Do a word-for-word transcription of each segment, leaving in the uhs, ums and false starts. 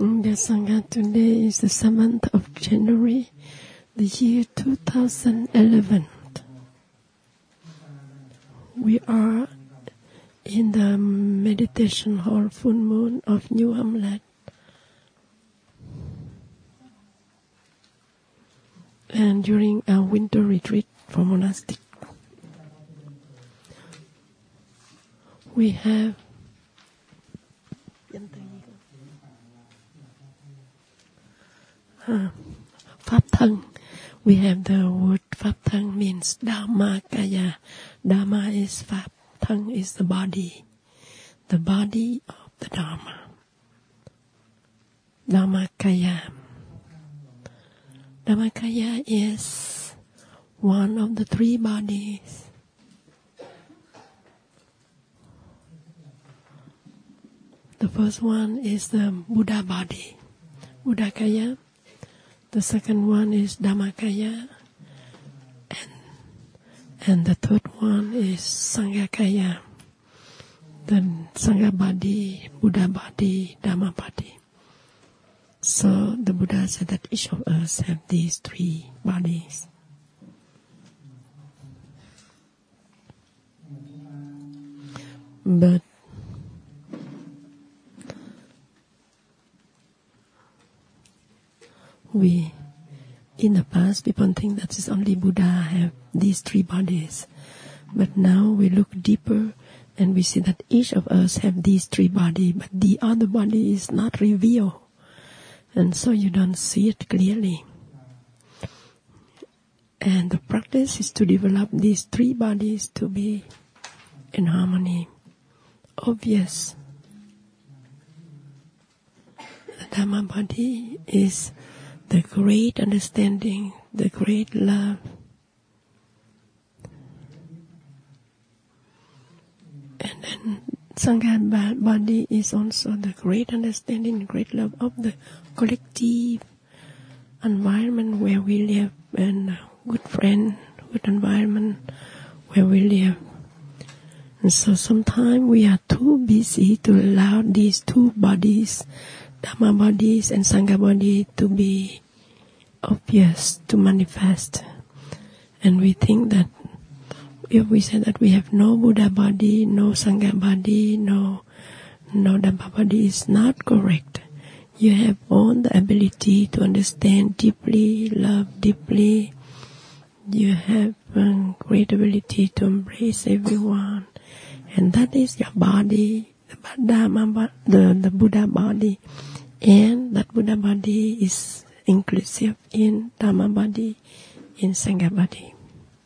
The Sangha today is the seventh of January, the year two thousand eleven. We are in the meditation hall full moon of New Hamlet. And during our winter retreat for monastic, we have uh, Pháp Thân. We have the word Pháp Thân means Dhammakaya. Dhamma is Pháp, Thân is the body, the body of the Dharma. Dhammakaya. Dhammakaya is one of the three bodies. The first one is the Buddha body, Buddhakaya. The second one is Dhammakaya. And, and the third one is Sanghakaya. The Sangha body, Buddha body, Dhamma body. So the Buddha said that each of us have these three bodies. But we, in the past, people think that it's only Buddha have these three bodies. But now we look deeper and we see that each of us have these three bodies, but the other body is not revealed. And so you don't see it clearly. And the practice is to develop these three bodies to be in harmony, obvious. The Dhamma body is the great understanding, the great love. And then Sangha body is also the great understanding, great love of the collective environment where we live, and good friend, good environment where we live. And so sometimes we are too busy to allow these two bodies, Dhamma bodies and Sangha body, to be obvious, to manifest. And we think that if we say that we have no Buddha body, no Sangha body, no no Dhamma body, is not correct. You have all the ability to understand deeply, love deeply. You have a great ability to embrace everyone. And that is your body, the Dhamma, the, the Buddha body. And that Buddha body is inclusive in Dhamma body, in Sangha body.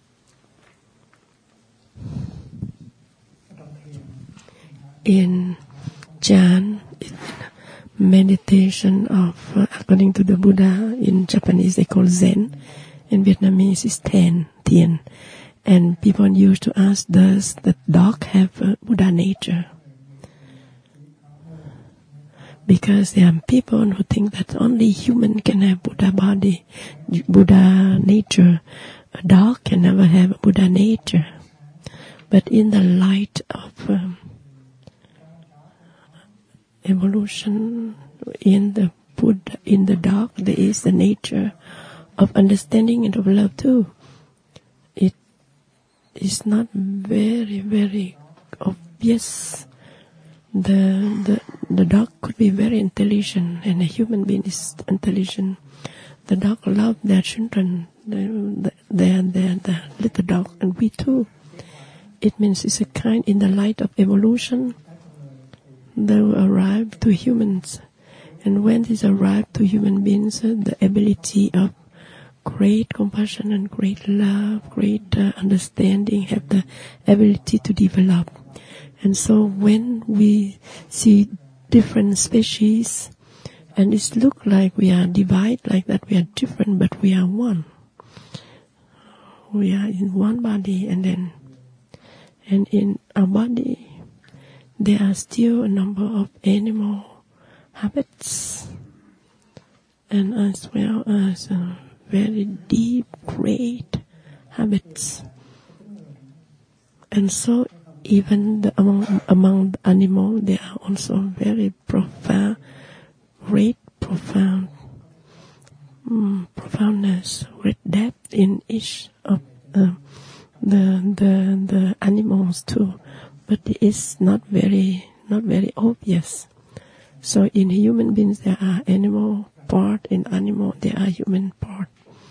In Chan, in meditation of, uh, according to the Buddha, in Japanese they call Zen, in Vietnamese is Ten, Tien. And people used to ask, does the dog have a Buddha nature? Because there are people who think that only human can have Buddha body, Buddha nature. A dog can never have Buddha nature. But in the light of um, evolution, in the Buddha, in the dog, there is the nature of understanding and of love too. It is not very, very obvious. The the the dog could be very intelligent, and a human being is intelligent. The dog love their children, the their their the little dog, and we too. It means it's a kind, in the light of evolution, they will arrive to humans. And when this arrive to human beings, uh, the ability of great compassion and great love, great uh, understanding, have the ability to develop. And so when we see different species, and it look like we are divided, like that we are different, but we are one. We are in one body, and then And in our body, there are still a number of animal habits, and as well as uh, very deep, great habits. And so even the, among, among the animals, there are also very profound, great profound um, profoundness, great depth in each of uh, the the the animals too, but it's not very not very obvious. So in human beings there are animal part, in animal there are human part.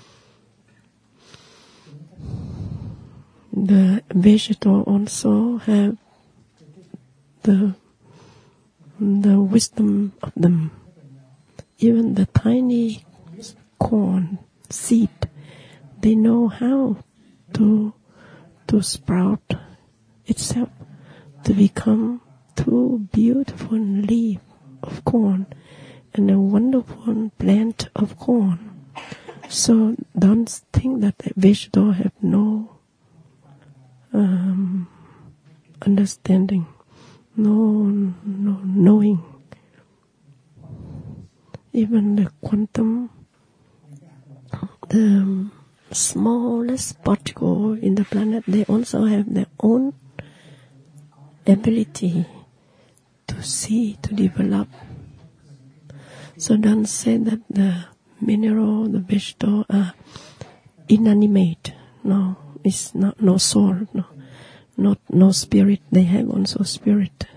The vegetable also have the the wisdom of them. Even the tiny corn seed, they know how to to sprout itself to become two beautiful leaves of corn and a wonderful plant of corn. So don't think that the vegetable have no um, understanding, no, no knowing. Even the quantum, the smallest particle in the planet, they also have their own ability to see, to develop. So don't say that the mineral, the vegetable are inanimate. No, it's not, no soul, no, not, no spirit. They have also spirit.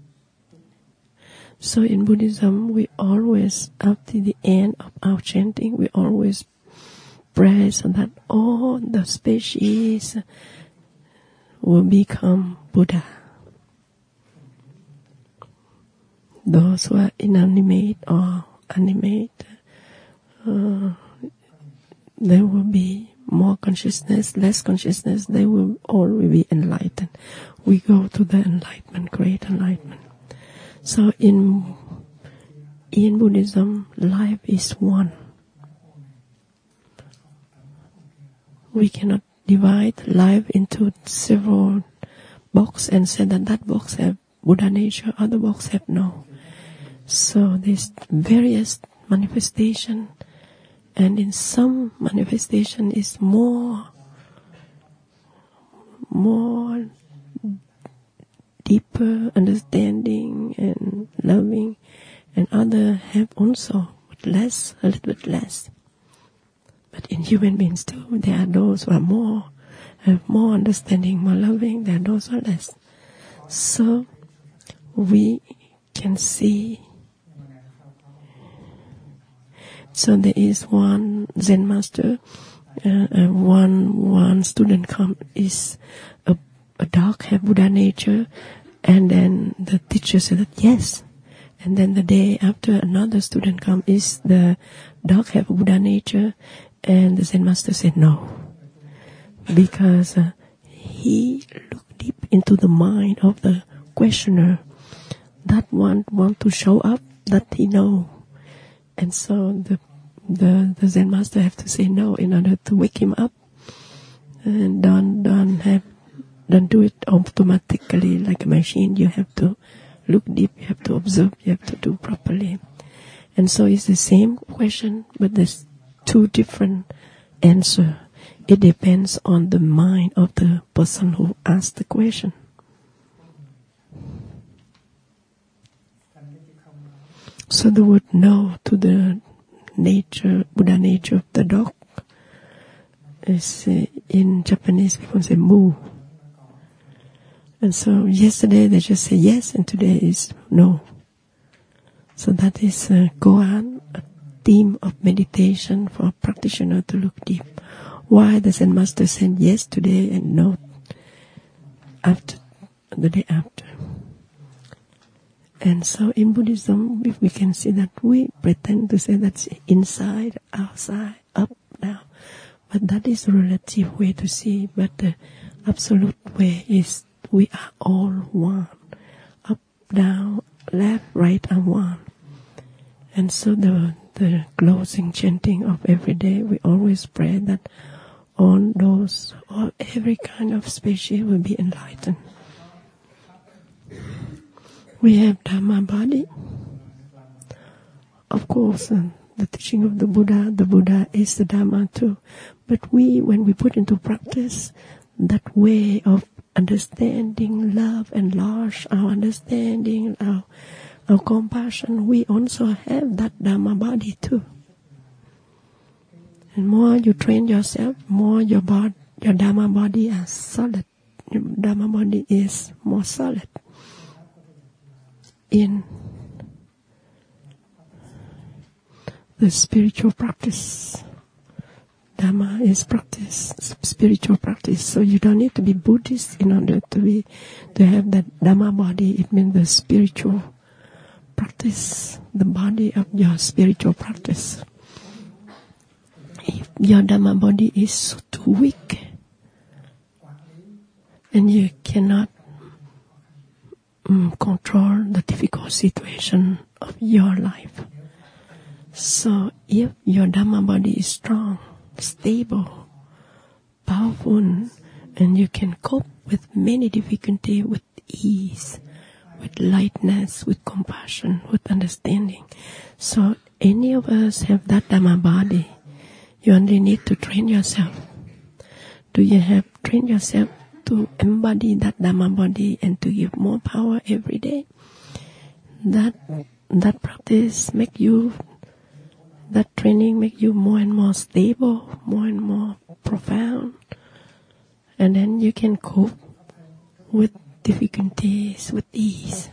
So in Buddhism, we always, after the end of our chanting, we always pray so that all the species will become Buddha. Those who are inanimate or animate, uh, there will be more consciousness, less consciousness, they will all will be enlightened. We go to the enlightenment, great enlightenment. So in in Buddhism, life is one. We cannot divide life into several boxes and say that that box have Buddha nature, other box have no. So there's various manifestation, and in some manifestation is more, more deeper understanding and loving, and other have also, but less, a little bit less. But in human beings too, there are those who are more, have more understanding, more loving, there are those who are less. So we can see. So there is one Zen master, uh, uh, one one student come is a, a dog have Buddha nature, and then the teacher said that yes, and then the day after another student come is the dog have Buddha nature, and the Zen master said no, because uh, he looked deep into the mind of the questioner. That one want to show up that he know. And so the, the the Zen master have to say no in order to wake him up, and don't don't have don't do it automatically like a machine. You have to look deep. You have to observe. You have to do properly. And so it's the same question, but there's two different answer. It depends on the mind of the person who asked the question. So the word no to the nature, Buddha nature of the dog is uh, in Japanese people say mu. And so yesterday they just say yes, and today is no. So that is uh, koan, a theme of meditation for a practitioner to look deep. Why the Zen master said yes today and no after the day after. And so in Buddhism, we can see that we pretend to say that's inside, outside, up, down. But that is a relative way to see. But the absolute way is we are all one. Up, down, left, right, and one. And so the the closing chanting of every day, we always pray that all those, all every kind of species will be enlightened. We have Dharma body. Of course, uh, the teaching of the Buddha, the Buddha is the Dharma too. But we, when we put into practice that way of understanding, love, enlarge our understanding, our our compassion, we also have that Dhamma body too. And more you train yourself, more your body, your Dhamma body is solid. Your Dhamma body is more solid. In the spiritual practice, Dhamma is practice, spiritual practice. So you don't need to be Buddhist in order to be to have that Dhamma body. It means the spiritual practice, the body of your spiritual practice. If your Dhamma body is too weak and you cannot um, control the difficult situation of your life, so if your Dhamma body is strong, stable, powerful, and you can cope with many difficulties with ease, with lightness, with compassion, with understanding. So any of us have that Dhamma body. You only need to train yourself. Do you have train yourself to embody that Dhamma body and to give more power every day? That that practice make you, that training make you more and more stable, more and more profound, and then you can cope with difficulties with ease.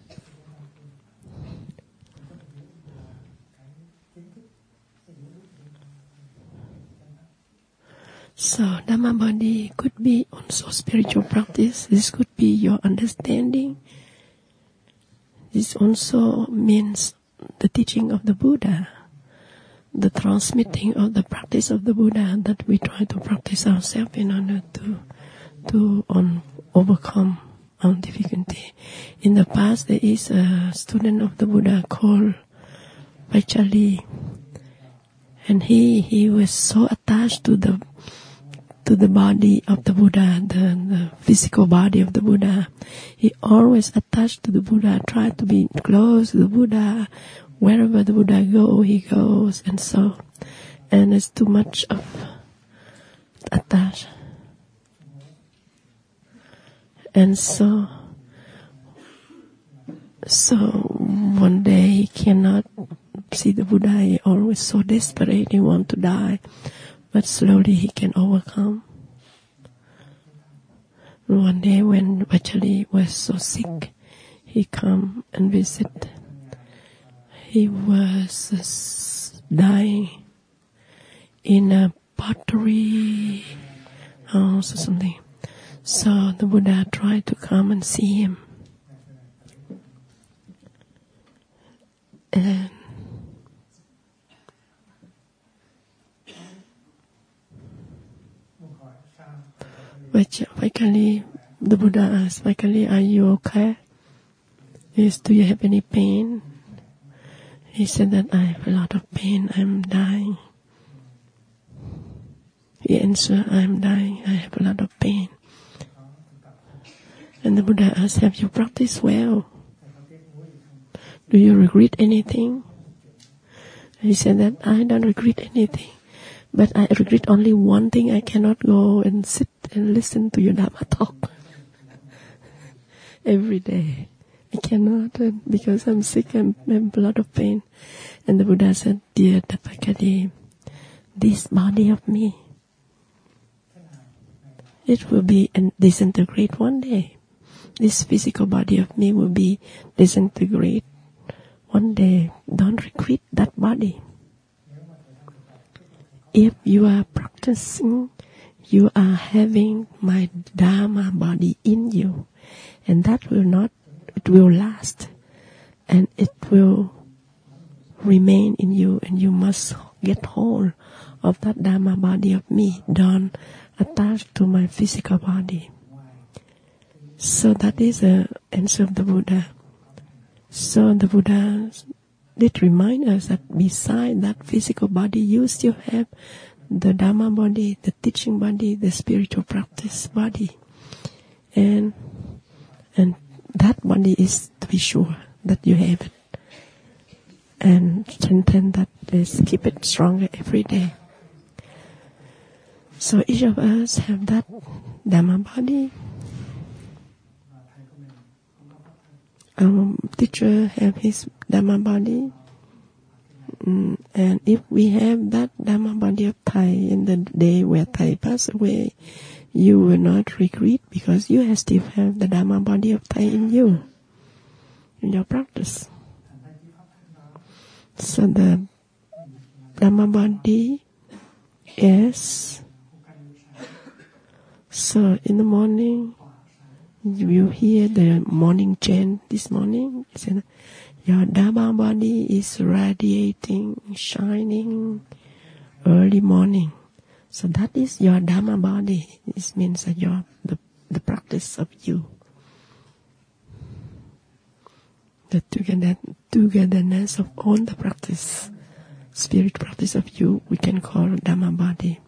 So Dhamma body could be also spiritual practice. This could be your understanding. This also means the teaching of the Buddha, the transmitting of the practice of the Buddha that we try to practice ourselves in order to to on, overcome our difficulty. In the past, there is a student of the Buddha called Vaishali, and he he was so attached to the to the body of the Buddha, the, the physical body of the Buddha. He always attached to the Buddha, tried to be close to the Buddha. Wherever the Buddha go, he goes, and so, and it's too much of attached. And so, so one day he cannot see the Buddha. He always so desperate, he want to die, but slowly he can overcome. One day when Vaishali was so sick, he come and visit. He was dying in a pottery house or something. So the Buddha tried to come and see him. And Vaishali, the Buddha asked, Vaishali, are you okay? Yes, do you have any pain? He said that I have a lot of pain, I'm dying. He answered, I'm dying, I have a lot of pain. And the Buddha asked, have you practiced well? Do you regret anything? He said that I don't regret anything, but I regret only one thing. I cannot go and sit and listen to your Dhamma talk every day. I cannot uh, because I'm sick and I have a lot of pain. And the Buddha said, dear Vaishali, this body of me, it will be and disintegrate one day. This physical body of me will be disintegrate one day. Don't regret that body. If you are practicing, you are having my Dhamma body in you, and that will not, it will last, and it will remain in you, and you must get hold of that Dhamma body of me. Don't attach to my physical body. So that is the answer of the Buddha. So the Buddha did remind us that beside that physical body, you still have the Dhamma body, the teaching body, the spiritual practice body. And and that body is to be sure that you have it. And strengthen that, is keep it stronger every day. So each of us have that Dhamma body. our teacher have his Dhamma body. Mm, and if we have that Dhamma body of Thai in the day where Thai passed away, you will not regret because you still have the Dhamma body of Thai in you, in your practice. So the Dhamma body is, so in the morning, you hear the morning chant this morning, your Dhamma body is radiating, shining early morning. So that is your Dhamma body. This means that your the, the practice of you. The together, togetherness of all the practice, spirit practice of you, we can call Dhamma body.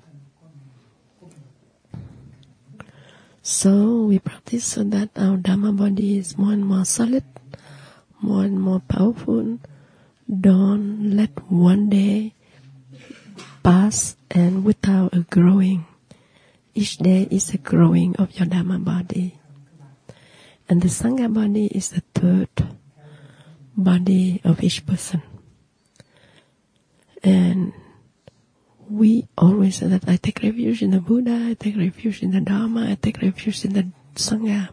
So we practice so that our Dhamma body is more and more solid, more and more powerful. Don't let one day pass and without a growing. Each day is a growing of your Dhamma body. And the Sangha body is the third body of each person. And we always say that I take refuge in the Buddha, I take refuge in the Dharma, I take refuge in the Sangha.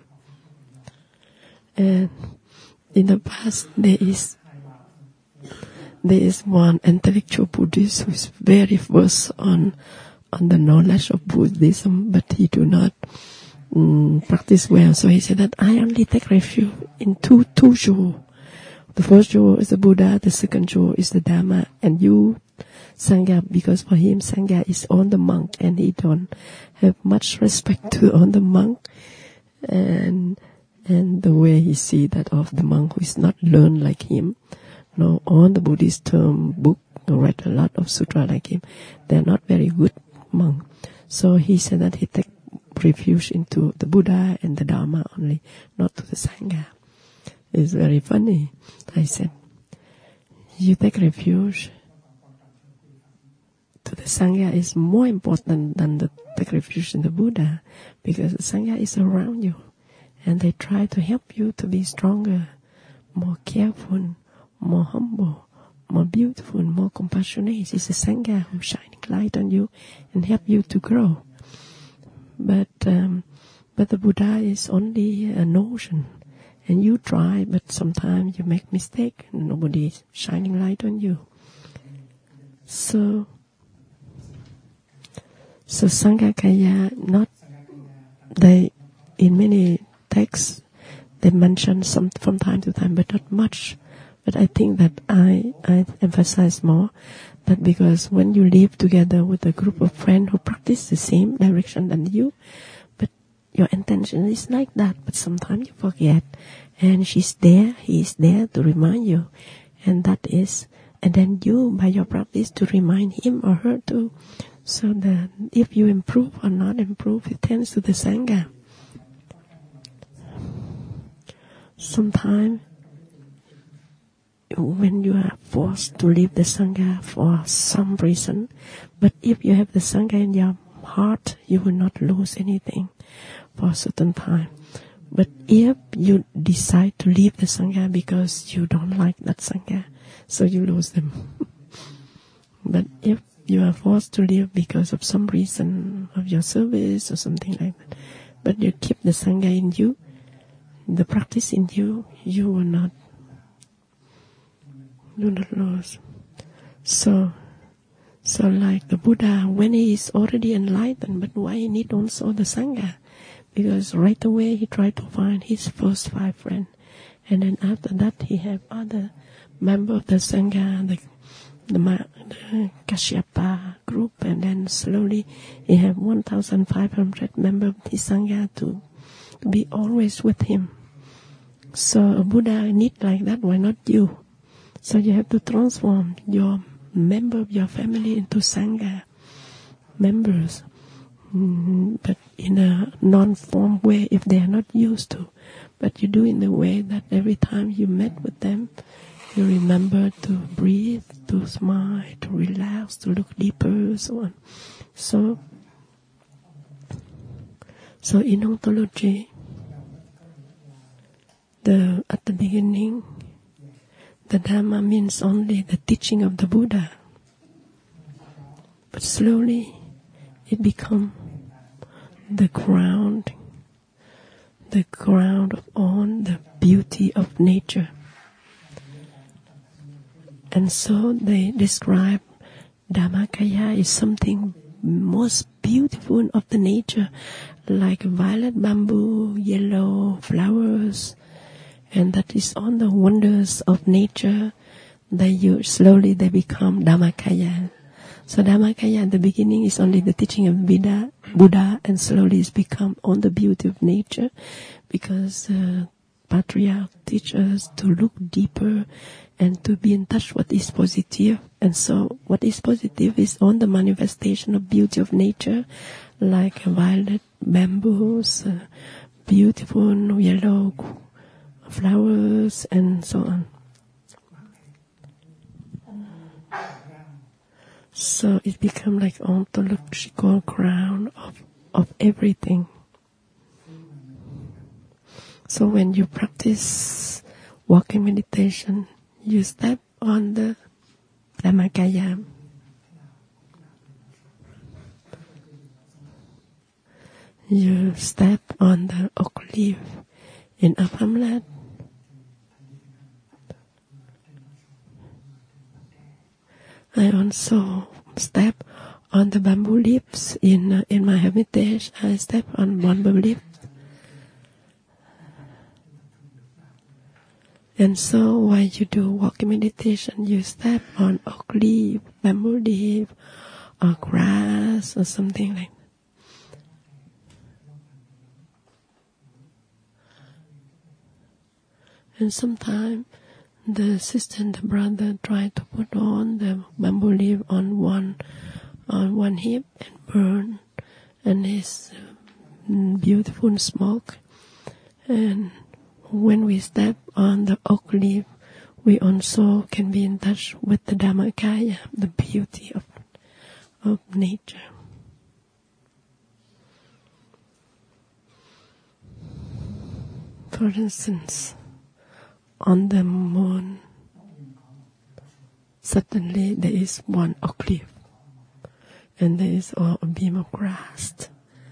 And in the past there is there is one intellectual Buddhist who is very versed on on the knowledge of Buddhism, but he do not um, practice well. So he said that I only take refuge in two two jewels. The first jewel is the Buddha, the second jewel is the Dharma, and you Sangha, because for him Sangha is all the monk, and he don't have much respect to all the monk, and and the way he see that of the monk who is not learned like him. No, all the Buddhist term book read a lot of sutra like him. They're not very good monk. So he said that he take refuge into the Buddha and the Dharma only, not to the Sangha. It's very funny. I said, you take refuge to the Sangha is more important than the take refuge in the Buddha, because the Sangha is around you and they try to help you to be stronger, more careful, more humble, more beautiful, more compassionate. It's the Sangha who's shining light on you and help you to grow. But um, but the Buddha is only a notion, and you try, but sometimes you make mistake and nobody is shining light on you. So So Sangakaya, not they in many texts they mention some from time to time, but not much. But I think that I I emphasize more that because when you live together with a group of friends who practice the same direction than you, but your intention is like that, but sometimes you forget, and she's there, he is there to remind you, and that is, and then you by your practice to remind him or her too. So that if you improve or not improve, it tends to the Sangha. Sometimes when you are forced to leave the Sangha for some reason, but if you have the Sangha in your heart, you will not lose anything for a certain time. But if you decide to leave the Sangha because you don't like that Sangha, so you lose them. But if you are forced to leave because of some reason of your service or something like that, but you keep the Sangha in you, the practice in you, you will not, you will not lose. So, so like the Buddha, when he is already enlightened, but why he need also the Sangha? Because right away he tried to find his first five friends, and then after that he have other members of the Sangha, the The, the Kashyapa group, and then slowly he have one thousand five hundred members of his Sangha to, to be always with him. So a Buddha need like that, why not you? So you have to transform your member of your family into Sangha members, mm, but in a non-form way if they are not used to. But you do in the way that every time you met with them, you remember to breathe, to smile, to relax, to look deeper, so on. So, so in ontology, the at the beginning, the Dhamma means only the teaching of the Buddha. But slowly it becomes the ground, the ground of all the beauty of nature. And so they describe Dhammakaya is something most beautiful of the nature, like violet bamboo, yellow flowers, and that is all the wonders of nature. They use, slowly they become Dhammakaya. So Dhammakaya at the beginning is only the teaching of Buddha, Buddha, and slowly it's become all the beauty of nature, because uh, Patriarch teaches us to look deeper and to be in touch with what is positive. And so what is positive is all the manifestation of beauty of nature, like violet bamboos, uh, beautiful yellow flowers, and so on. So it becomes like ontological ground of, of everything. So when you practice walking meditation, you step on the Dhammakaya. You step on the oak leaf in Uphamlet. I also step on the bamboo leaves in uh, in my hermitage. I step on bamboo leaf. And so while you do walking meditation, you step on oak leaf, bamboo leaf, or grass, or something like that. And sometimes the sister and the brother try to put on the bamboo leaf on one on one hip and burn, and it's beautiful smoke. And when we step on the oak leaf, we also can be in touch with the Dhammakaya, the beauty of of nature. For instance, on the moon, suddenly there is one oak leaf, and there is a beam of grass.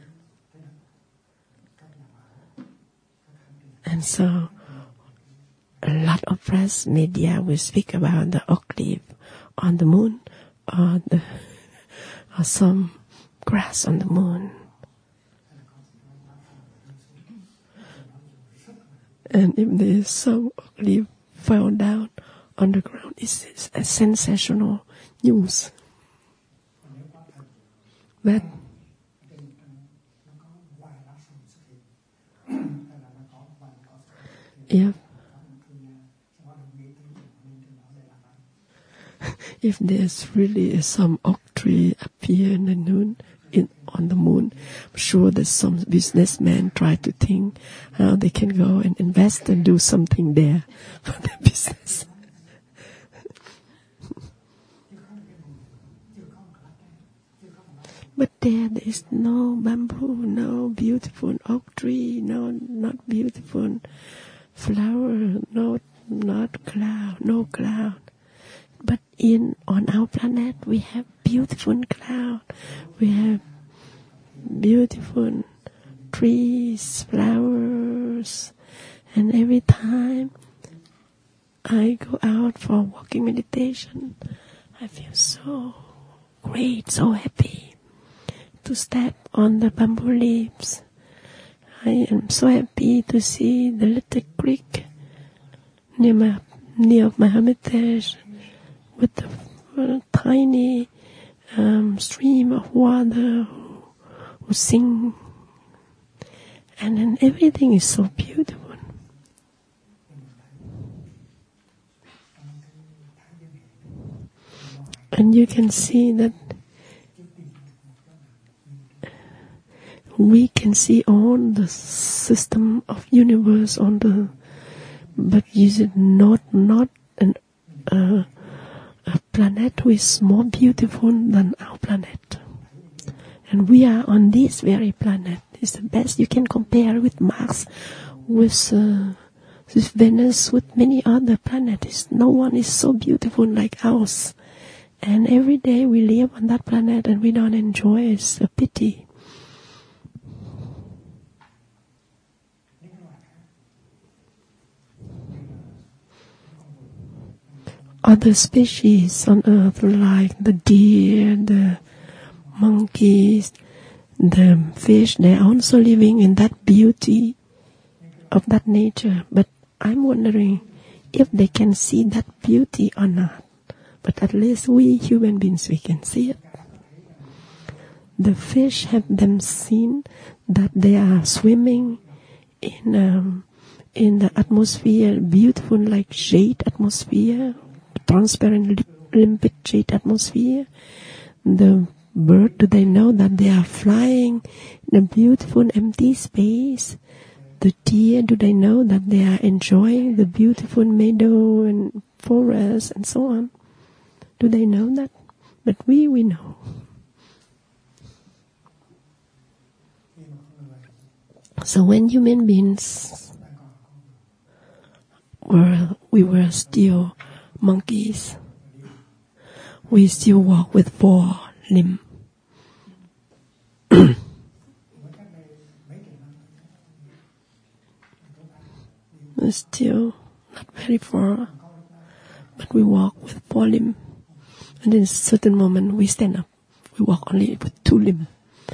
And so a lot of press media will speak about the oak leaf on the moon, or, the, or some grass on the moon. And if there is some oak leaf fell down on the ground, it's, it's a sensational news. But if if there's really some oak tree appear in the moon, in, on the moon, I'm sure that some businessmen try to think how they can go and invest and do something there for their business. But there, there is no bamboo, no beautiful oak tree, no, not beautiful flower, no, not cloud, no cloud. But in on our planet, we have beautiful cloud, we have beautiful trees, flowers, and every time I go out for walking meditation, I feel so great, so happy to step on the bamboo leaves. I am so happy to see the little creek near my near my hermitage with the uh, tiny um, stream of water who, who sing, and then everything is so beautiful. And you can see that we can see all the system of universe on the, but is it not not an uh, a planet who is more beautiful than our planet? And we are on this very planet. It's the best you can compare with Mars, with uh, This Venus with many other planets. No one is so beautiful like ours. And every day we live on that planet and we don't enjoy it. It's a pity. Other species on earth like the deer, the monkeys, the fish, they're also living in that beauty of that nature. But I'm wondering if they can see that beauty or not. But at least we human beings, we can see it. The fish have them seen that they are swimming in um, in the atmosphere, beautiful like jade atmosphere, transparent limpid jade atmosphere. The bird, do they know that they are flying in a beautiful empty space? The deer, do they know that they are enjoying the beautiful meadow and forest and so on? Do they know that? But we, we know. So when human beings were, we were still monkeys, we still walk with four limbs. We're still not very far, but we walk with four limbs. And in a certain moment we stand up. We walk only with two limbs.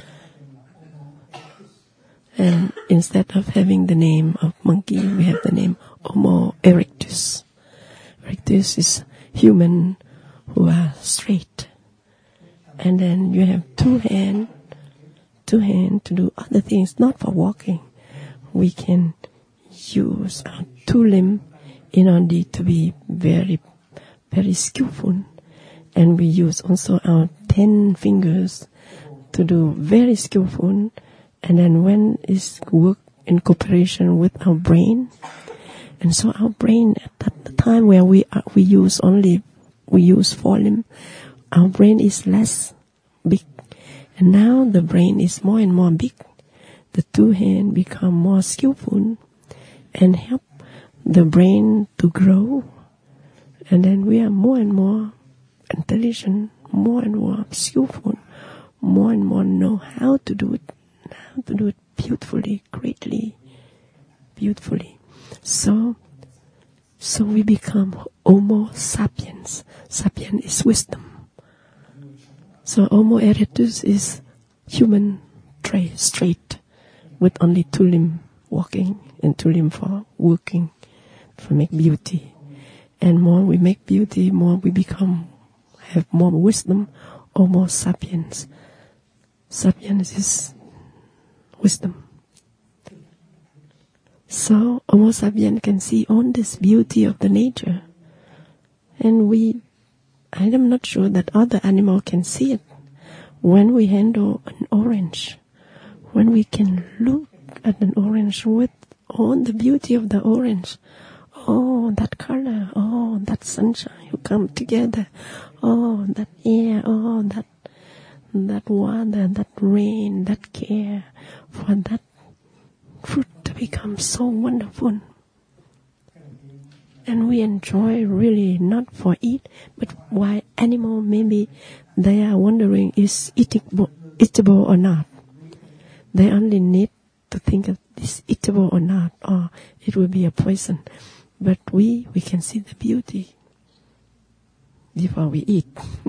And instead of having the name of monkey, we have the name Homo erectus. Erectus is human who are straight. And then you have two hands, two hands to do other things, not for walking. We can use our two limbs in order to be very, very skillful. And we use also our ten fingers to do very skillful. And then when it's work in cooperation with our brain, and so our brain at the time where we are, we use only we use four limbs, our brain is less big, and now the brain is more and more big. The two hands become more skillful and help the brain to grow, and then we are more and more intelligent, more and more skillful, more and more know how to do it. How to do it beautifully, greatly, beautifully. So, so we become Homo sapiens. Sapiens is wisdom. So Homo erectus is human tra- straight, with only two limbs walking and two limbs for working, for make beauty. And more we make beauty, more we become, have more wisdom. Homo sapiens. Sapiens is wisdom. So Homo sapiens can see all this beauty of the nature, and we, I am not sure that other animals can see it. When we handle an orange, when we can look at an orange with all the beauty of the orange, oh that color, oh that sunshine who come together, oh that air, oh that that water, that rain, that care for that fruit to become so wonderful. And we enjoy really not for eat, but why animal maybe they are wondering is eatable, eatable or not. They only need to think of this eatable or not, or it will be a poison. But we, we can see the beauty before we eat.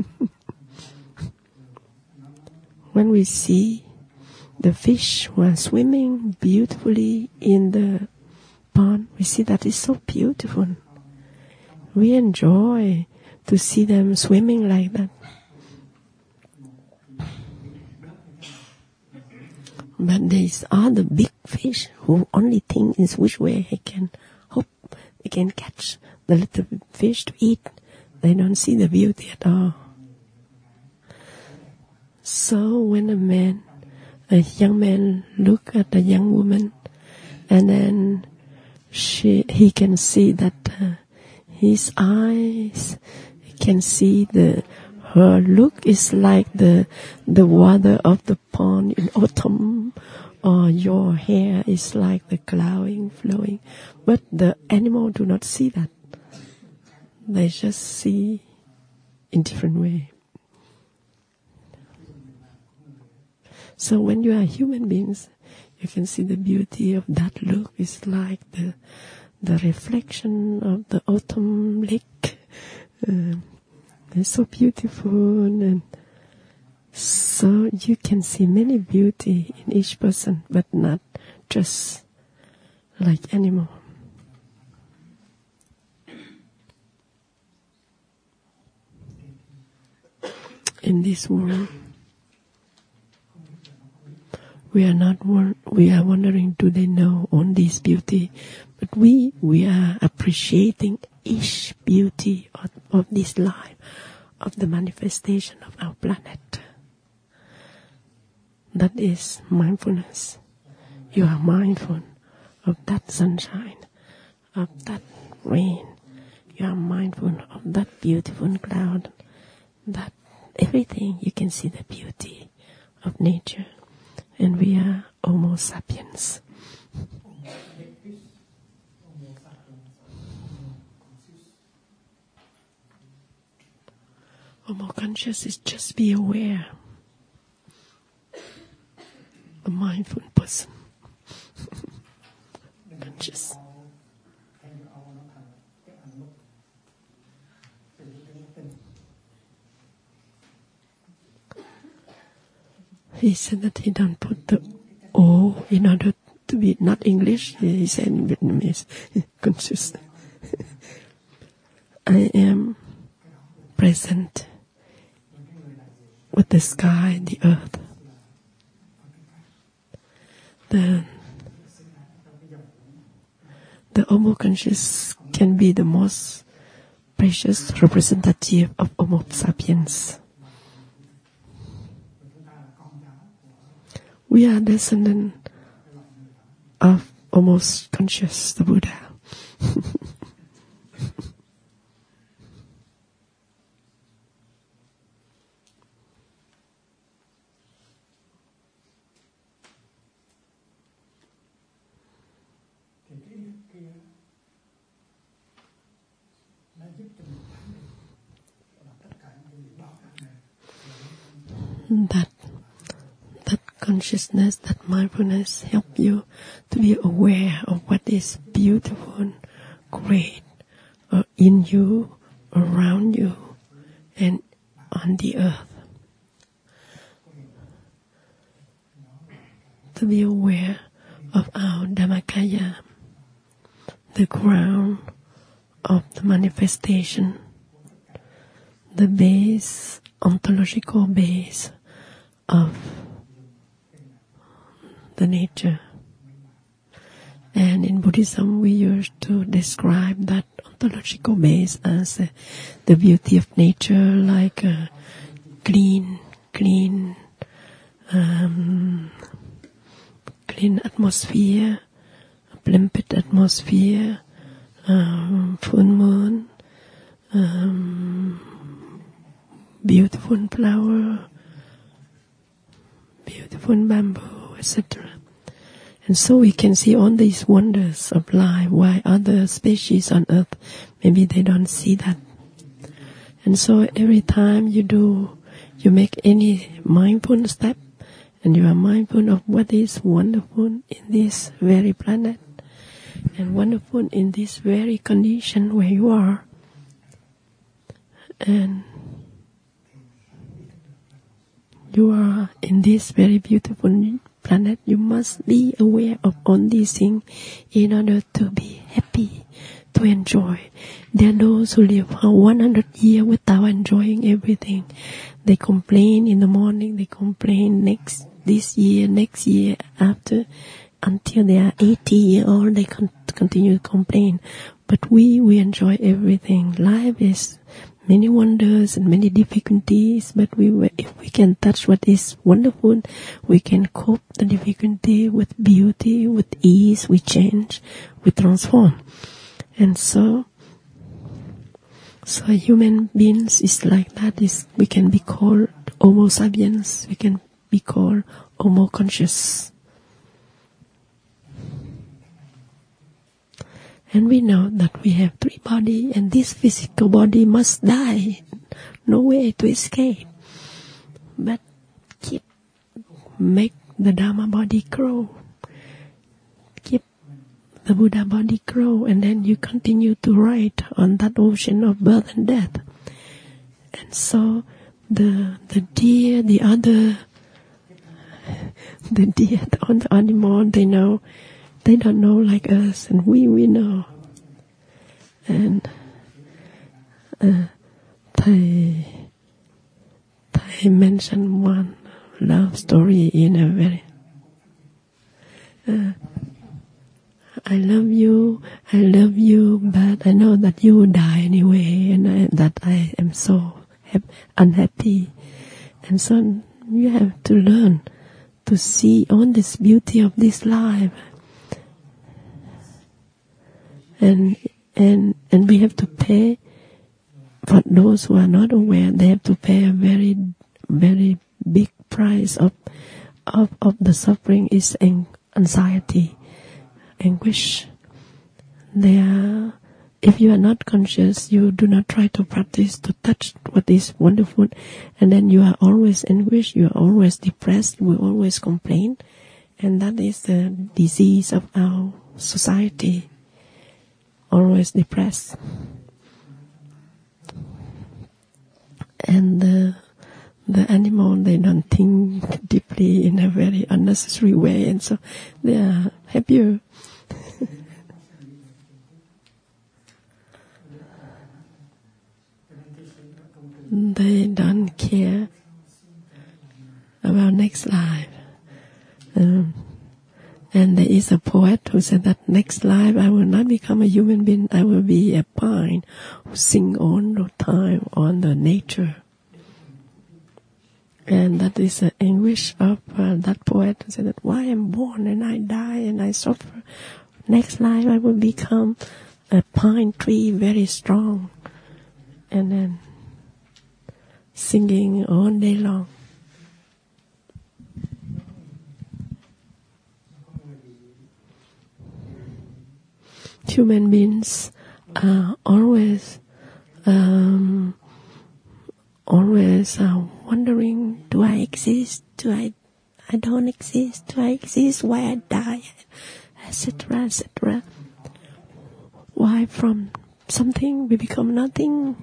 When we see the fish who are swimming beautifully in the pond, we see that it's so beautiful. We enjoy to see them swimming like that. But these are the big fish who only think is which way he can hope he can catch the little fish to eat. They don't see the beauty at all. So when a man, a young man look at a young woman, and then she, he can see that uh, his eyes can see the, her look is like the, the water of the pond in autumn, or your hair is like the clouding, flowing. But the animal do not see that. They just see in different way. So when you are human beings, you can see the beauty of that look is like the the reflection of the autumn lake. Uh, it's so beautiful, and so you can see many beauty in each person, but not just like animal. In this world, we are not we are wondering, do they know on this beauty? But we we are appreciating each beauty of, of this life, of the manifestation of our planet. That is mindfulness. You are mindful of that sunshine, of that rain. You are mindful of that beautiful cloud, that everything. You can see the beauty of nature. And we are Homo sapiens. Homo conscious is just be aware. A mindful person. Conscious. He said that he don't put the O in order to be not English. He said in Vietnamese, conscious. I am present with the sky, the earth. The the Homo conscious can be the most precious representative of Homo sapiens. We are descendant of Homo conscious, the Buddha. That that consciousness, that mindfulness help you to be aware of what is beautiful, great, uh, in you, around you, and on the earth. To be aware of our Dhammakaya, the ground of the manifestation, the base, ontological base of the nature. And in Buddhism we used to describe that ontological base as uh, the beauty of nature, like a clean, clean, um, clean atmosphere, a limpid atmosphere, um, full moon, um, beautiful flower, beautiful bamboo, et cetera. And so we can see all these wonders of life, why other species on earth, maybe they don't see that. And so every time you do, you make any mindful step, and you are mindful of what is wonderful in this very planet, and wonderful in this very condition where you are. And you are in this very beautiful planet. You must be aware of all these things in order to be happy, to enjoy. There are those who live for one hundred years without enjoying everything. They complain in the morning, they complain next this year, next year, after, until they are eighty years old, they con- continue to complain. But we, we enjoy everything. Life is many wonders and many difficulties, but we, if we can touch what is wonderful, we can cope the difficulty with beauty, with ease. We change, we transform. And so, so human beings is like that. Is we can be called Homo sapiens. We can be called Homo conscious. And we know that we have three bodies, and this physical body must die. No way to escape. But keep, make the Dharma body grow. Keep the Buddha body grow, and then you continue to ride on that ocean of birth and death. And so the the deer, the other, the deer, the other animal, they know, they don't know like us, and we we know. And uh, Thầy Thầy mentioned one love story in a very. Uh, I love you, I love you, but I know that you will die anyway, and I, that I am so hap- unhappy. And so you have to learn to see all this beauty of this life. And and and we have to pay, for those who are not aware, they have to pay a very, very big price of of, of the suffering is anxiety. Anguish. They are, if you are not conscious, you do not try to practice to touch what is wonderful, and then you are always anguished, you are always depressed, you will always complain, and that is the disease of our society. Always depressed. And the, the animal, they don't think deeply in a very unnecessary way, and so they are happier. They don't care about next life. Um, and there is a poet who said that next life I will not become a human being, I will be a pine who sing all the time on the nature. And that is the anguish of uh, that poet who said that why I'm born and I die and I suffer. Next life I will become a pine tree, very strong. And then singing all day long. Human beings are always, um, always uh, wondering: do I exist? Do I? I don't exist. Do I exist? Why I die? et cetera, et cetera. Why from something we become nothing?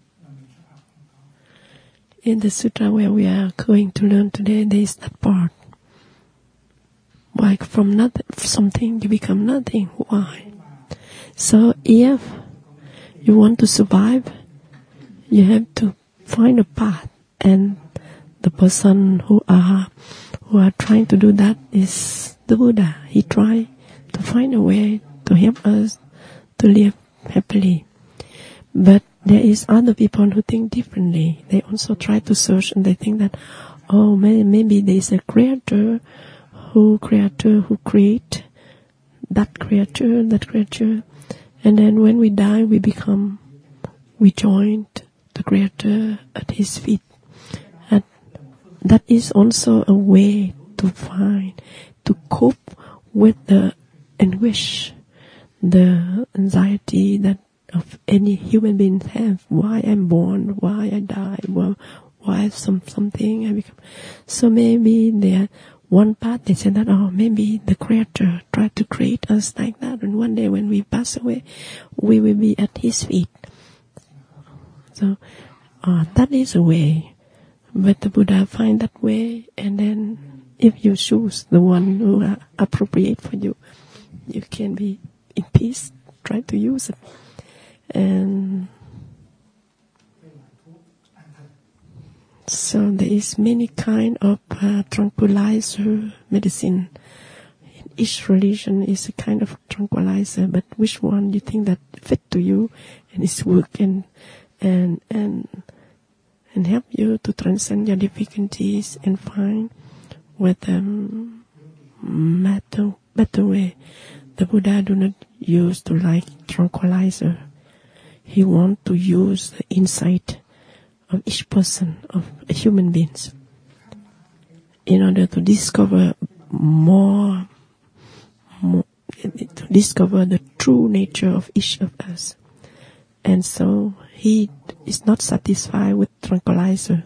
In the sutra where we are going to learn today, there is that part. Why from nothing, something you become nothing? Why? So if you want to survive, you have to find a path, and the person who are who are trying to do that is the Buddha. He tried to find a way to help us to live happily. But there is other people who think differently. They also try to search, and they think that, oh, maybe there is a creator who creator who create that creature, that creature, and then when we die, we become, we join the creator at his feet. And that is also a way to find, to cope with the anguish, the anxiety that of any human being have. Why I'm born, why I die, well, why some something I become. So maybe there one part they say that, oh, maybe the creator tried to create us like that, and one day when we pass away, we will be at his feet. So uh, that is a way, but the Buddha find that way, and then if you choose the one who are appropriate for you, you can be in peace. Try to use it. And so there is many kind of uh, tranquilizer medicine. In each religion is a kind of tranquilizer, but which one you think that fit to you and is working and and and help you to transcend your difficulties and find with a um, better better way. The Buddha do not use to like tranquilizer. He want to use the insight of each person, of human beings, in order to discover more, more to discover the true nature of each of us. And so he is not satisfied with tranquilizer.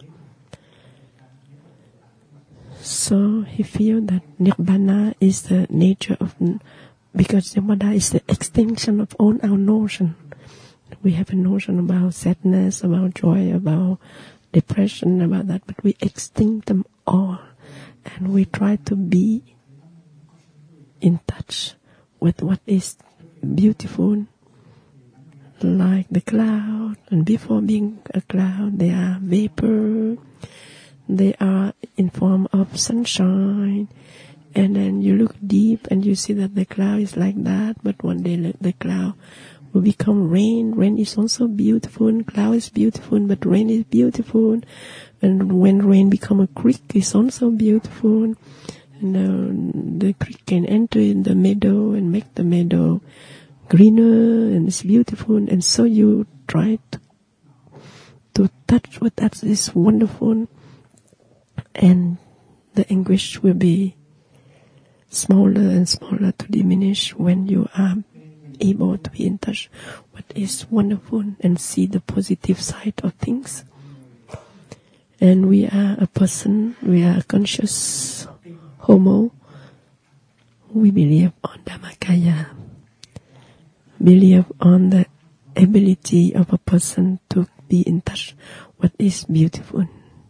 So he feels that Nirvana is the nature of, because Nirvana is the extinction of all our notion. We have a notion about sadness, about joy, about depression, about that, but we extinct them all. And we try to be in touch with what is beautiful, like the cloud. And before being a cloud, they are vapor. They are in form of sunshine. And then you look deep and you see that the cloud is like that. But one day the cloud will become rain. Rain is also beautiful. Cloud is beautiful, but rain is beautiful. And when rain become a creek, it's also beautiful. And uh, the creek can enter in the meadow and make the meadow greener, and it's beautiful. And so you try to, to touch what that is wonderful, and the anguish will be smaller and smaller to diminish when you are able to be in touch with what is wonderful and see the positive side of things. And we are a person, we are a conscious homo. We believe on Dhammakaya, believe on the ability of a person to be in touch with what is beautiful.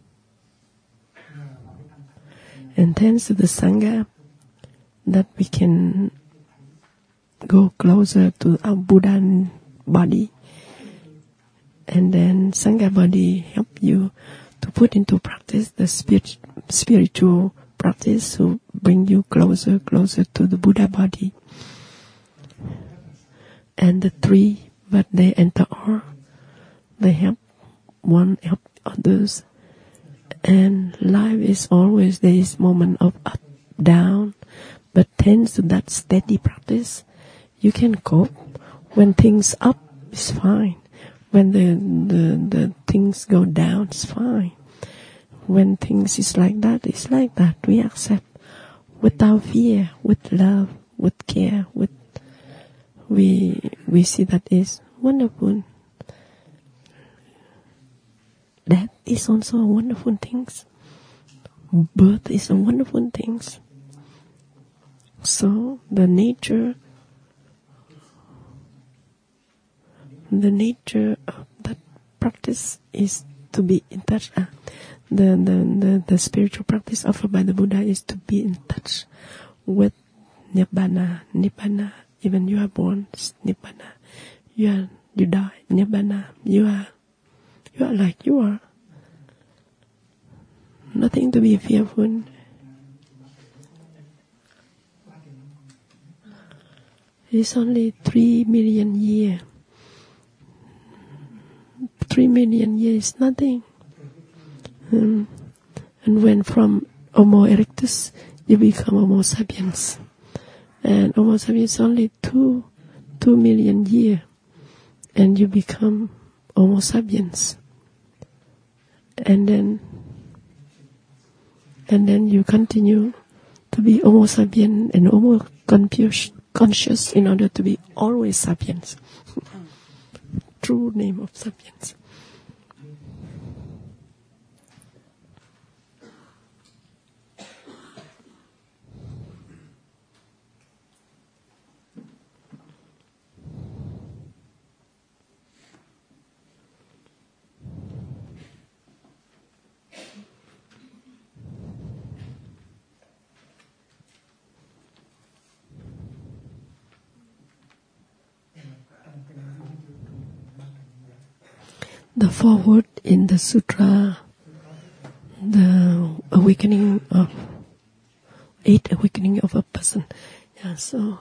And thanks to the Sangha, that we can go closer to our Buddha body, and then Sangha body help you to put into practice the spirit, spiritual practice to bring you closer, closer to the Buddha body. And the three, but they enter all. They help one, help others. And life is always, there is moment of up, down. But thanks to that steady practice, you can cope. When things up, it's fine. When the, the, the things go down, it's fine. When things is like that, it's like that. We accept without fear, with love, with care, with we we see that is wonderful. That is also a wonderful thing. Birth is a wonderful thing. So the nature, the nature of that practice is to be in touch. Uh, the, the, the, the spiritual practice offered by the Buddha is to be in touch with Nibbana. Nibbana, even you are born, it's Nibbana. You are, you die, Nibbana. You are, you are like you are. Nothing to be fearful. It's only three million years. Three million years is nothing. Um, and when from Homo erectus, you become Homo sapiens. And Homo sapiens is only two, two million years. And you become Homo sapiens. And then, and then you continue to be Homo sapien and Homo conscious in order to be always sapiens. True name of sapiens. The forward in the sutra, the awakening of, eight awakening of a person. Yeah, so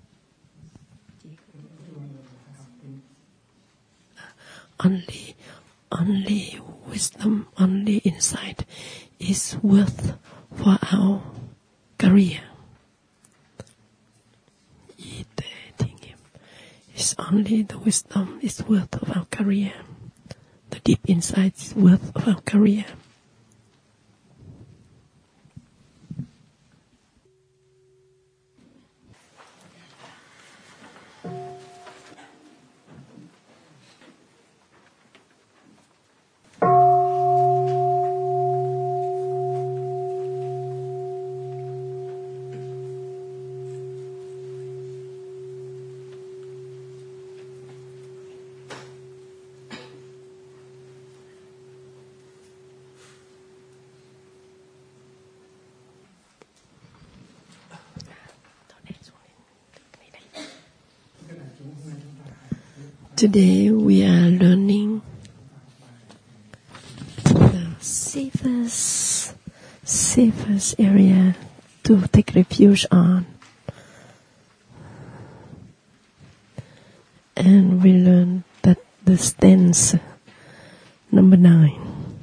only, only wisdom, only insight is worth for our career. It's only the wisdom is worth of our career. The deep insight is worth of our career. Today we are learning the safest, safest area to take refuge on. And we learn that the stance number nine.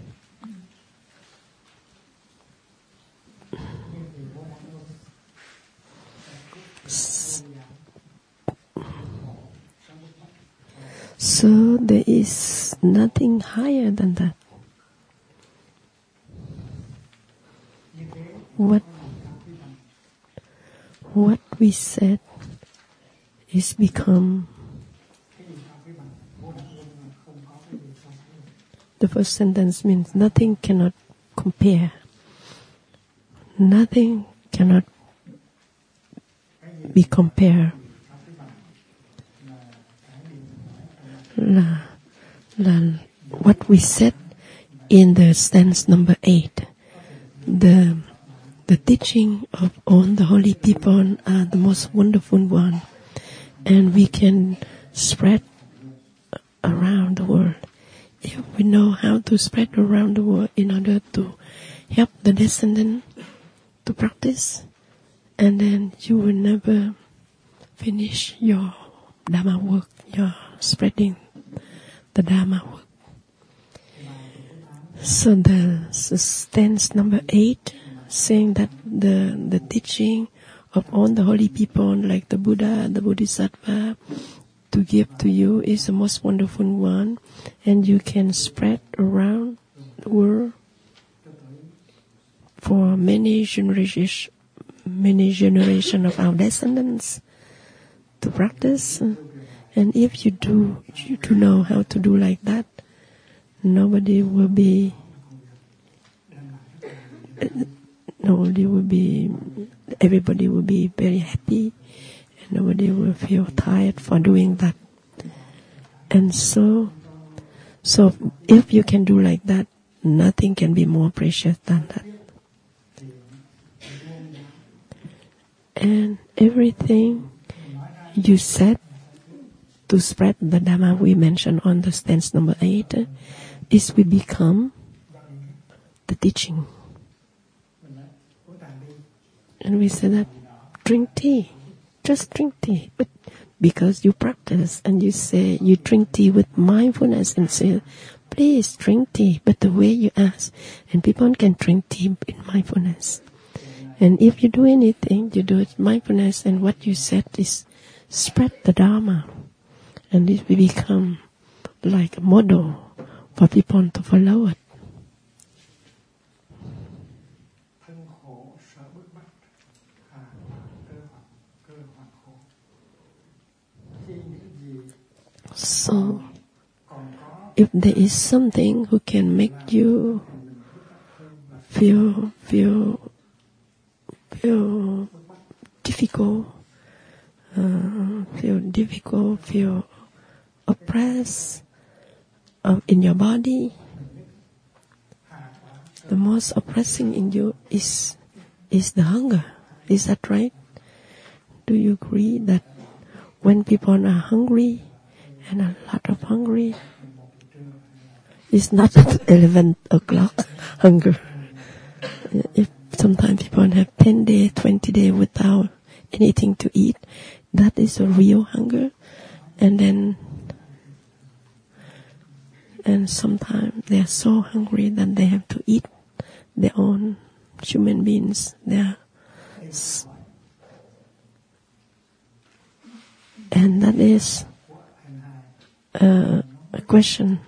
So there is nothing higher than that. What, what we said is become the first sentence means nothing cannot compare. Nothing cannot be compared. La, la, what we said in the stance number eight, the the teaching of all the holy people are the most wonderful one, and we can spread around the world. If we know how to spread around the world in order to help the descendant to practice, and then you will never finish your Dharma work, your spreading the Dharma work. So the stance number eight, saying that the the teaching of all the holy people like the Buddha, the Bodhisattva, to give to you is the most wonderful one, and you can spread around the world for many generations, many generations of our descendants to practice. And if you do, you do know how to do like that, nobody will be, nobody will be, everybody will be very happy, and nobody will feel tired for doing that. And so, so if you can do like that, nothing can be more precious than that. And everything you said to spread the Dharma we mentioned on the stance number eight is we become the teaching. And we say that drink tea, just drink tea, but because you practice and you say you drink tea with mindfulness and say, please drink tea, but the way you ask, and people can drink tea in mindfulness. And if you do anything, you do it mindfulness, and what you said is spread the Dharma. And this will become like a model for people to follow it. So, if there is something who can make you feel feel feel difficult, uh, feel difficult, feel oppressed uh, in your body, the most oppressing in you is is the hunger. Is that right? Do you agree that when people are hungry, and a lot of hungry, it's not eleven o'clock hunger. If sometimes people have ten days, twenty days without anything to eat, that is a real hunger. And then, and sometimes they are so hungry that they have to eat their own human beings. They are, and that is uh, a question.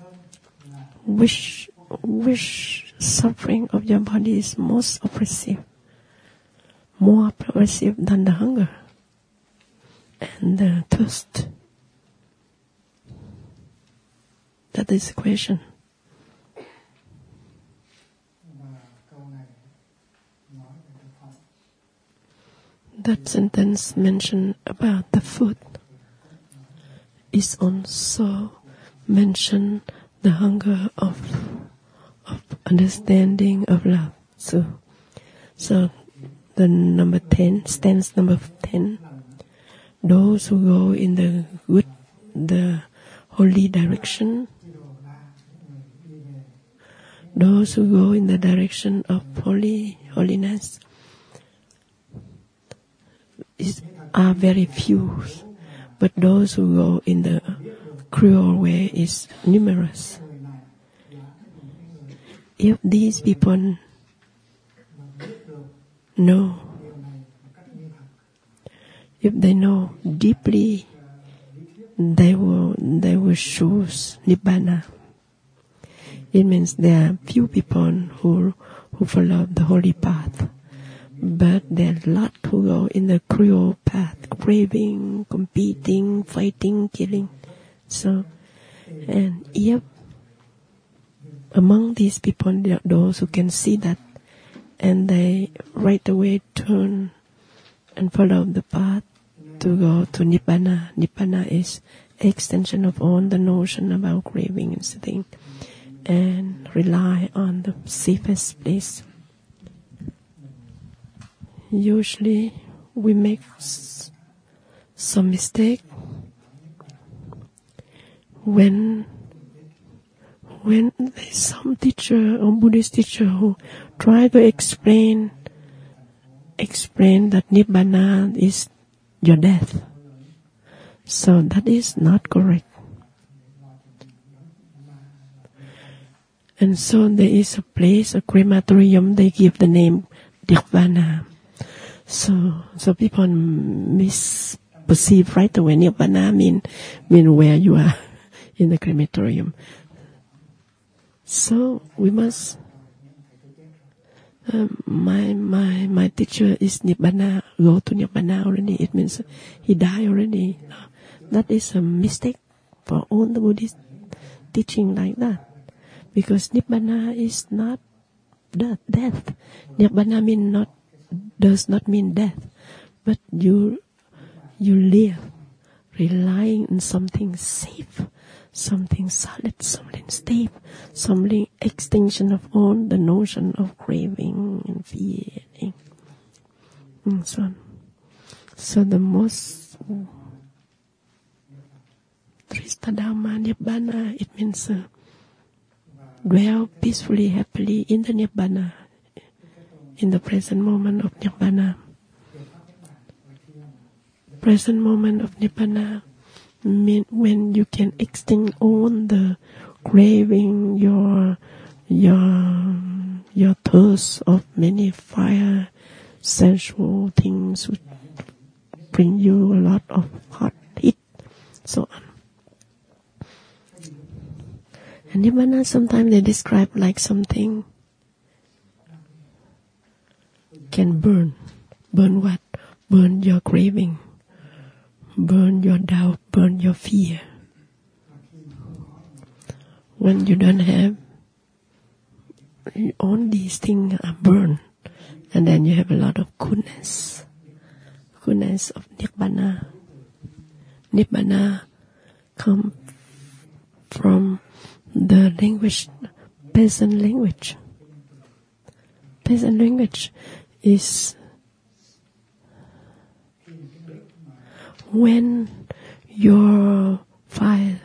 Which which suffering of your body is most oppressive, more oppressive than the hunger and the thirst? That is the question. That sentence mentioned about the food is also mentioned the hunger of of understanding of love. So, so the number ten, stance number ten, those who go in the good, the holy direction, those who go in the direction of holy holiness is, are very few, but those who go in the cruel way is numerous. If these people know, if they know deeply, they will they will choose Nibbana. It means there are few people who who follow the holy path, but there are a lot who go in the cruel path, craving, competing, fighting, killing. So, and if among these people there are those who can see that, and they right away turn and follow the path to go to Nibbana. Nibbana is extension of all the notion about craving and thing, and rely on the safest place. Usually we make s- some mistake when when there's some teacher or Buddhist teacher who try to explain explain that Nibbana is your death. So that is not correct. And so there is a place, a crematorium, they give the name Nirvana. So so people misperceive right away. Nirvana mean mean where you are in the crematorium. So we must. Um, my my my teacher is Nibbana. Go to Nibbana already. It means he died already. No, that is a mistake for all the Buddhist teaching like that, because Nibbana is not death. Death. Nibbana mean not does not mean death, but you you live relying on something safe, something solid, something stable, something extinction of all the notion of craving and fear. And so on. So the most Tristadhamma Nibbana, it means uh, dwell peacefully, happily in the Nibbana, in the present moment of Nibbana. Present moment of Nibbana mean when you can extinct all the craving, your your your thirst of many fire, sensual things which bring you a lot of hot heat, so on. And Nibbana sometimes they describe like something can burn. Burn what? Burn your craving. Burn your doubt, burn your fear. When you don't have, all these things are burned, and then you have a lot of coolness, coolness of Nibbana. Nibbana comes from the language, peasant language. Peasant language is when your fire,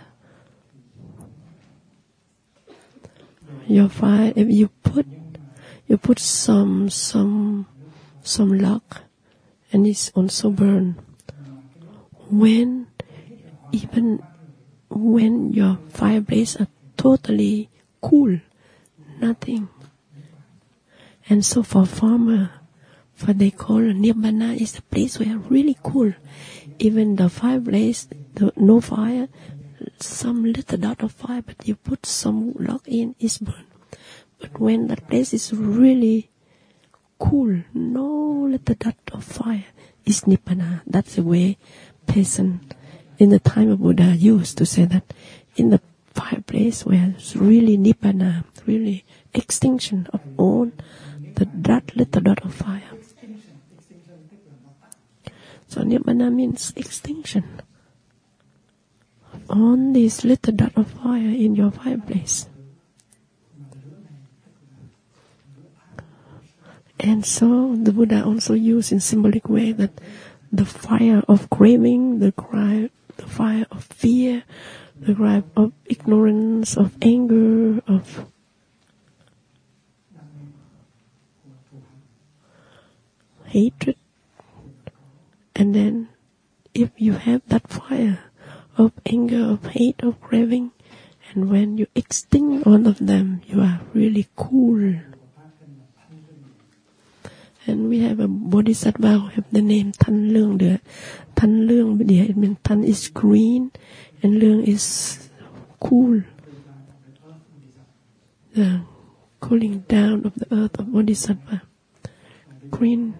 your fire, if you put, you put some, some, some log, and it's also burned. When, even when your fireplace are totally cool, nothing. And so for farmer, for they call Nibbana is a place where really cool. Even the fireplace, the, no fire, some little dot of fire, but you put some log in, it's burned. But when that place is really cool, no little dot of fire, it's Nibbana. That's the way peasant in the time of Buddha used to say that in the fireplace where it's really Nibbana, really extinction of all the dot, little dot of fire. So Nibbana means extinction on this little dot of fire in your fireplace. And so the Buddha also used in symbolic way that the fire of craving, the cry, the fire of fear, the cry of ignorance, of anger, of hatred. And then if you have that fire of anger, of hate, of craving, and when you extinct all of them, you are really cool. And we have a bodhisattva who have the name Tan Leung. The Tan Leung, it means Tan is green and Leung is cool. The cooling down of the earth of bodhisattva. Green.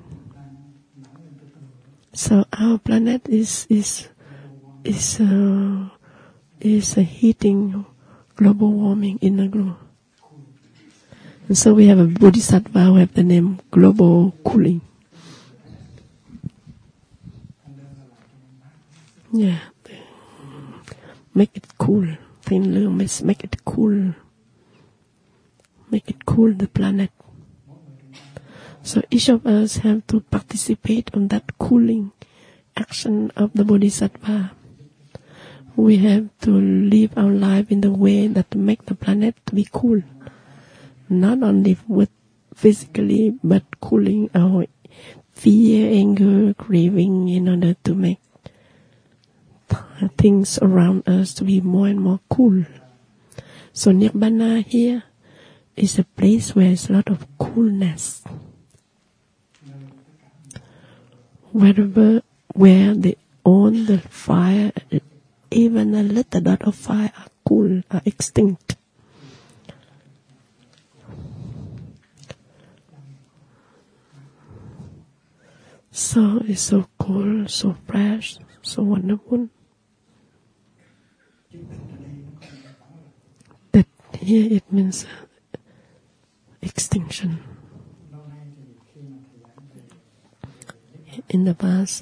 So our planet is is is uh, is a heating, global warming in the globe. And so we have a bodhisattva who have the name global cooling. Yeah, make it cool. Thin Leung make it cool. Make it cool the planet. So each of us have to participate on that cooling action of the bodhisattva. We have to live our life in the way that to make the planet to be cool. Not only with physically, but cooling our fear, anger, craving in order to make things around us to be more and more cool. So Nibbana here is a place where there's a lot of coolness. Wherever, where they own the fire, even a little dot of fire are cool, are extinct. So it's so cool, so fresh, so wonderful. That here it means extinction. In the past.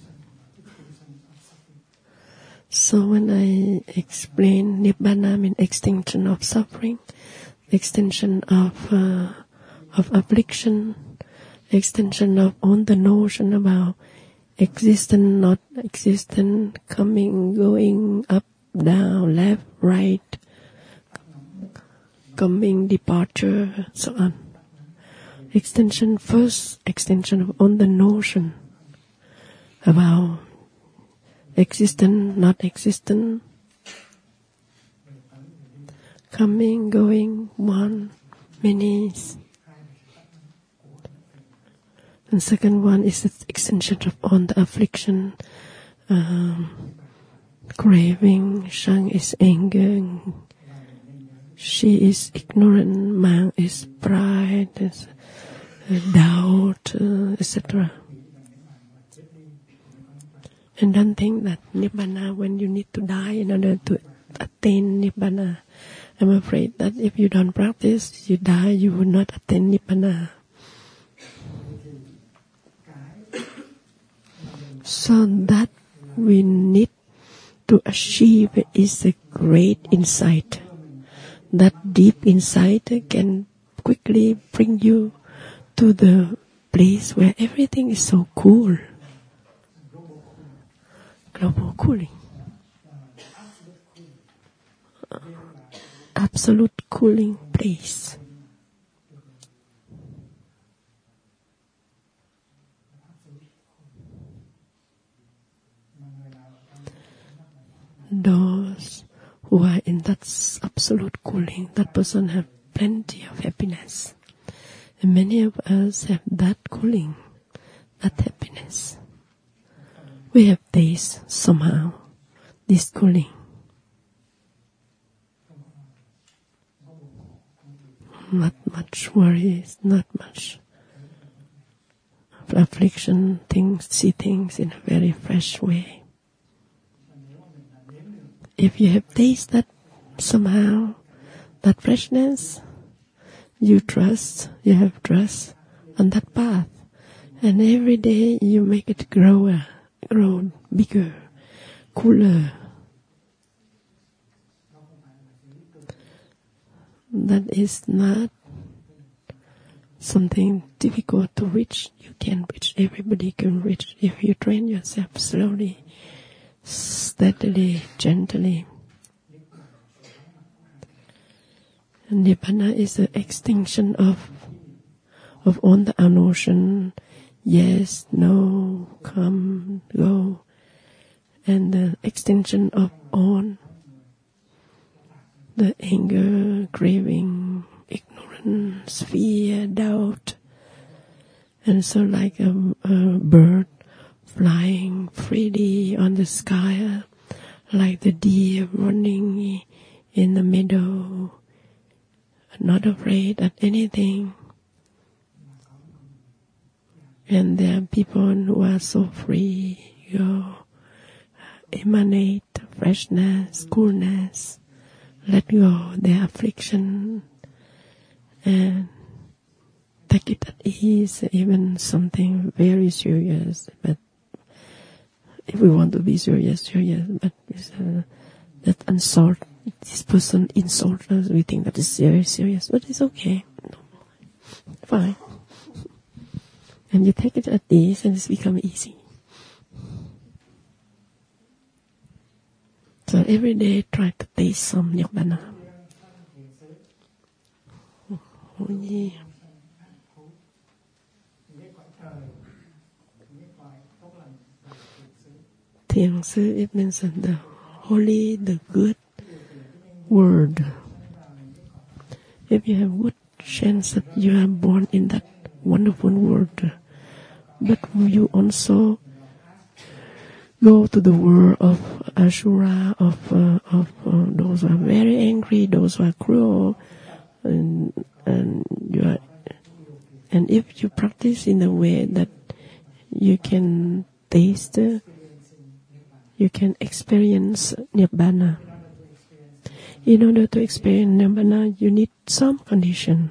So when I explain Nibbana means extinction of suffering, extinction of uh, of affliction, extension of all the notion about existence, not existence, coming, going, up, down, left, right, coming, departure, so on. Extension first, extension of all the notion about existence, not existence, coming, going, one, many. And second one is the extension of all the affliction, um, craving. Shang is anger, she is ignorant, Mang is pride, is doubt, uh, et cetera. And don't think that Nibbana when you need to die in order to attain Nibbana. I'm afraid that if you don't practice, you die, you will not attain Nibbana. So that we need to achieve is a great insight. That deep insight can quickly bring you to the place where everything is so cool. Global cooling. Absolute cooling place. Those who are in that absolute cooling, that person have plenty of happiness. And many of us have that cooling, that happiness. We have this somehow, this cooling. Not much worries, not much affliction, things, see things in a very fresh way. If you have tasted that somehow, that freshness, you trust, you have trust on that path. And every day you make it grow, grow bigger, cooler. That is not something difficult to reach, you can reach. Everybody can reach if you train yourself slowly, steadily, gently. And Nibbana is the extinction of of all the emotion, yes, no, come, go, and the extinction of all the anger, craving, ignorance, fear, doubt. And so like a, a bird flying freely on the sky, like the deer running in the meadow, not afraid of anything. And there are people who are so free, you know, emanate freshness, coolness, let go their affliction, and take it at ease, even something very serious. But if we want to be serious, serious, but it's, uh, that insult, this person insults us, we think that is very serious, but it's okay. No, fine. And you take it at ease and it's become easy. So every day try to taste some Nibbana. Oh, yeah. Thiền sư, it means the holy, the good word. If you have good chance that you are born in that wonderful world, but you also go to the world of Ashura, of uh, of uh, those who are very angry, those who are cruel, and and you are, and if you practice in a way that you can taste, uh, you can experience Nibbana. In order to experience Nibbana, you need some condition.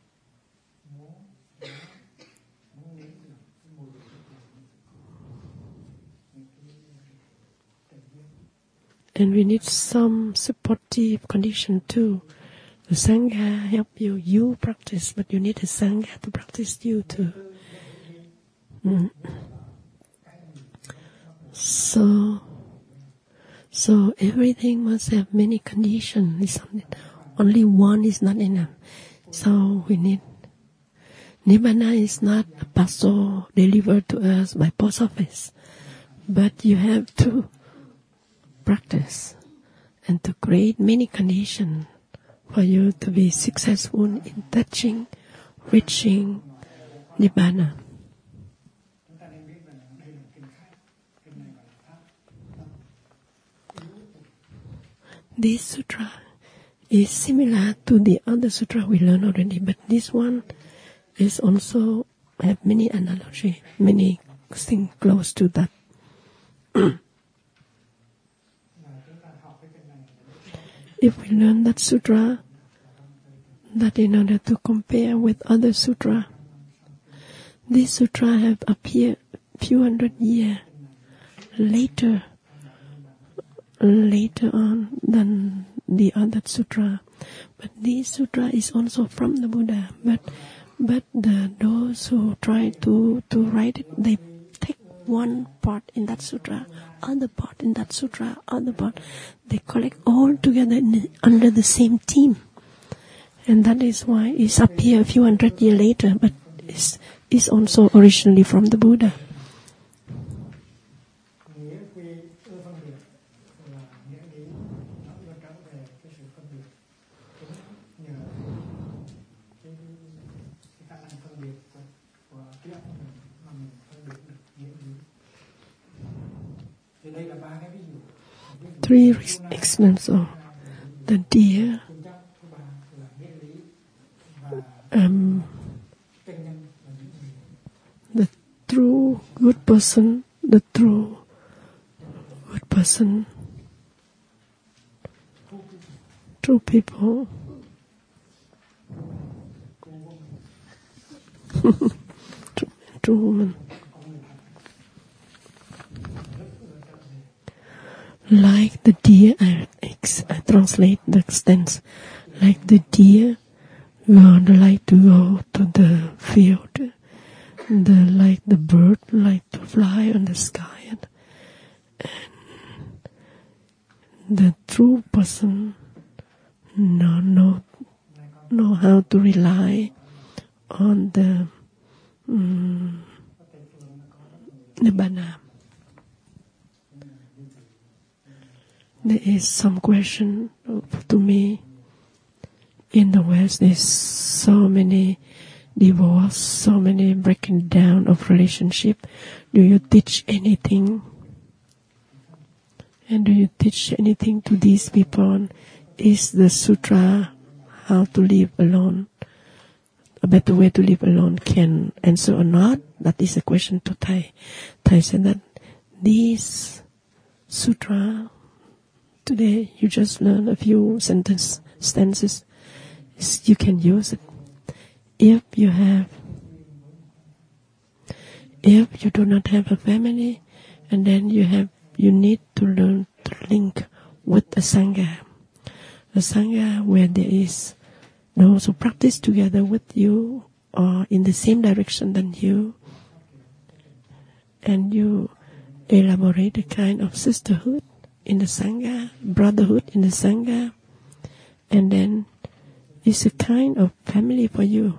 And we need some supportive condition too. The Sangha help you. You practice, but you need the Sangha to practice you too. Mm. So, so everything must have many conditions. Only one is not enough. So we need. Nibbana is not a parcel delivered to us by post office, but you have to practice and to create many conditions for you to be successful in touching, reaching Nibbana. This sutra is similar to the other sutra we learned already, but this one is also have many analogy, many things close to that. If we learn that sutra, that in order to compare with other sutra, this sutra have appeared few hundred years later, later on than the other sutra. But this sutra is also from the Buddha. But but the those who try to to write it, they take one part in that sutra, other part in that sutra, other part. They collect all together in the, under the same theme. And that is why it's appeared a few hundred years later, but it's, it's also originally from the Buddha. Three examples: the deer, um, the true good person, the true good person, true people, true, true woman. Like the deer, I, I translate the stance, like the deer God like to go to the field, the like the bird like to fly on the sky, and, and the true person know know know how to rely on the um, the banana. There is some question to me. In the West, there's so many divorce, so many breaking down of relationship. Do you teach anything? And do you teach anything to these people? Is the sutra how to live alone, a better way to live alone, can answer or not? That is a question to Thai. Thai said that this sutra, today you just learn a few sentence, stanzas. You can use it. If you have, if you do not have a family, and then you have, you need to learn to link with the Sangha. The Sangha where there is those who practice together with you or in the same direction than you, and you elaborate a kind of sisterhood in the Sangha, brotherhood in the Sangha, and then it's a kind of family for you.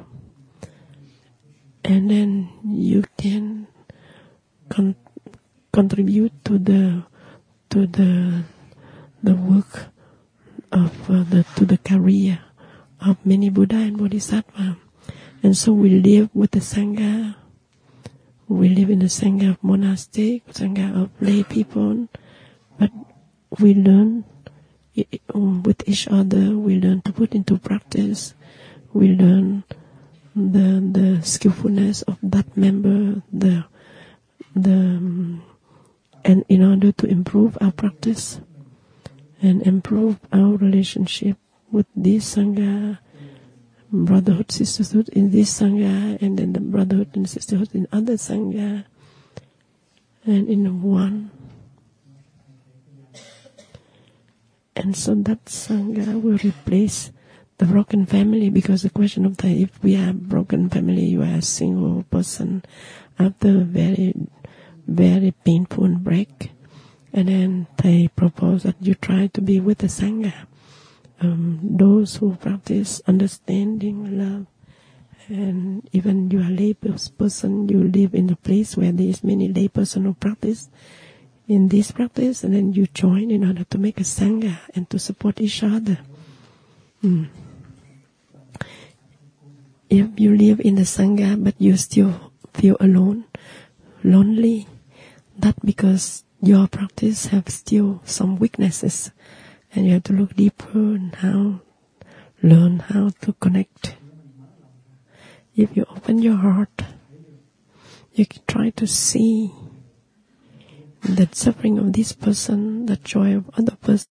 And then you can con- contribute to the to the the work of uh, the to the career of many Buddha and Bodhisattva. And so we live with the Sangha. We live in the Sangha of monastic, Sangha of lay people, but we learn with each other. We learn to put into practice. We learn the the skillfulness of that member, the the um, and in order to improve our practice and improve our relationship with this Sangha, brotherhood, sisterhood in this Sangha, and then the brotherhood and sisterhood in other Sangha, and in one. And so that Sangha will replace the broken family, because the question of the, if we are broken family, you are a single person after very, very painful break, and then they propose that you try to be with the Sangha, um, those who practice understanding, love, and even you are a lay person, you live in a place where there is many lay person who practice in this practice, and then you join in order to make a Sangha and to support each other. Mm. If you live in the Sangha but you still feel alone, lonely, that's because your practice have still some weaknesses, and you have to look deeper and how, learn how to connect. If you open your heart, you can try to see the suffering of this person, the joy of other person.